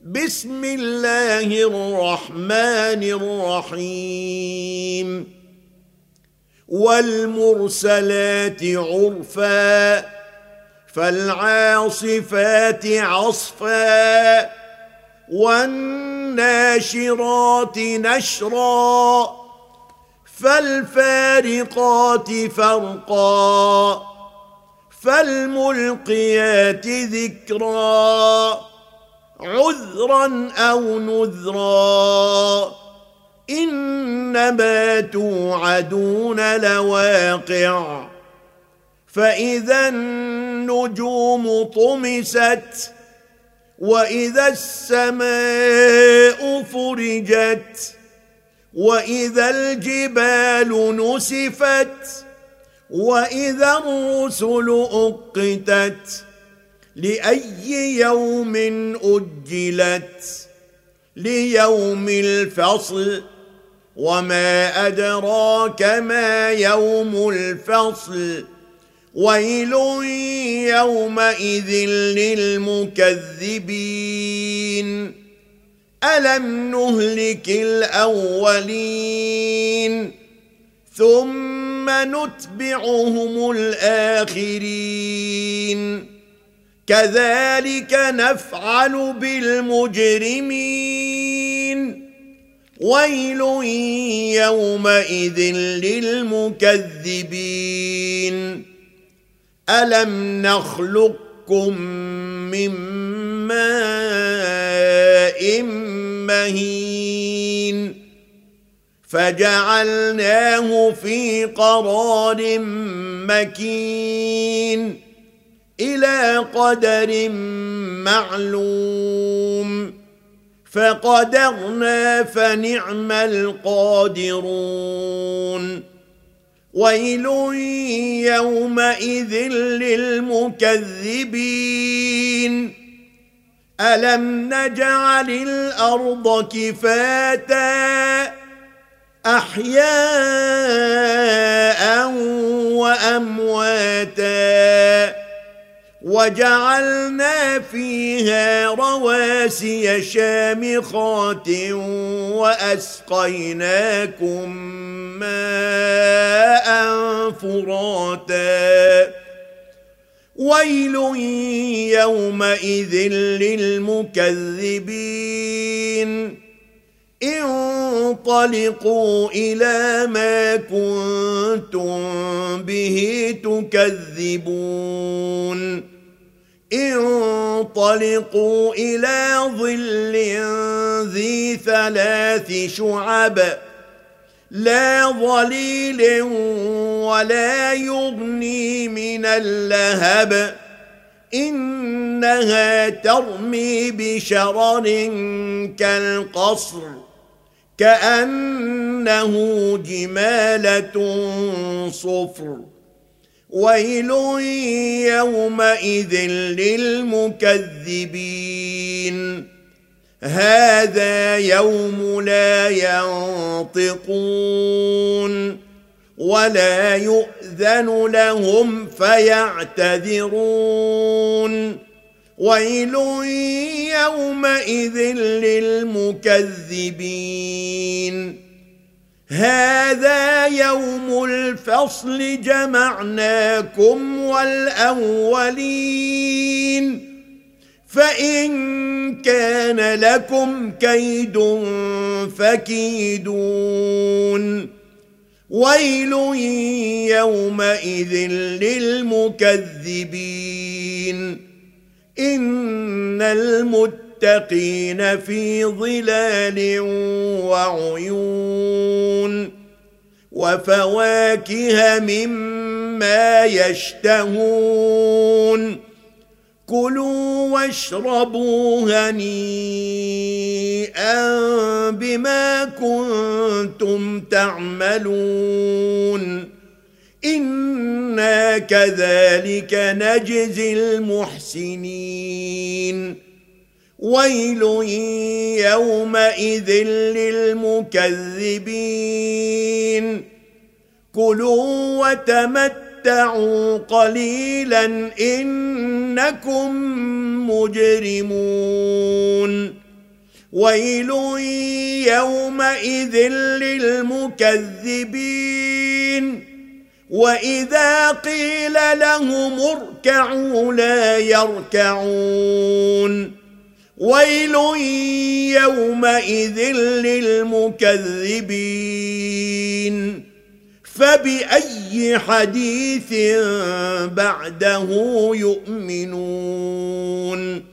بسم الله الرحمن الرحيم والمرسلات عرفا فالعاصفات عصفا والناشرات نشرا فالفارقات فرقا فالملقيات ذكرا عذرا أو نذرا إنما توعدون لواقع فإذا النجوم طمست وإذا السماء فرجت وإذا الجبال نسفت وإذا الرسل أقتت لأي يوم أجلت ليوم الفصل وما أدراك ما يوم الفصل ويل يومئذ للمكذبين ألم نهلك الأولين ثم نتبعهم الآخرين كذلك نفعل بالمجرمين ويل يومئذ للمكذبين ألم نخلقكم من ماء مهين فجعلناه في قرار مكين إلى قدر معلوم فقدرنا فنعم القادرون ويل يومئذ للمكذبين ألم نجعل الأرض كفاتا أحياء وأمواتا وجعلنا فيها رواسي شامخات وأسقيناكم ماء فراتا ويل يومئذ للمكذبين انطلقوا إلى ما كنتم به تكذبون انطلقوا إلى ظل ذي 3 شعب لا ظليل ولا يغني من اللهب إنها ترمي بشرر كالقصر كأنه جمالة صفر ويل يومئذ للمكذبين هذا يوم لا ينطقون ولا يؤذن لهم فيعتذرون ويل يومئذ للمكذبين هذا يوم الفصل جمعناكم والأولين فإن كان لكم كيد فكيدون ويل يومئذ للمكذبين إن المتقين في ظلال وعيون وفواكه مما يشتهون كلوا واشربوا هنيئا بما كنتم تعملون إنا كذلك نجزي المحسنين ويل يومئذ للمكذبين كلوا وتمتعوا قليلا إنكم مجرمون ويل يومئذ للمكذبين وإذا قيل لهم اركعوا لا يركعون ويل يومئذ للمكذبين فبأي حديث بعده يؤمنون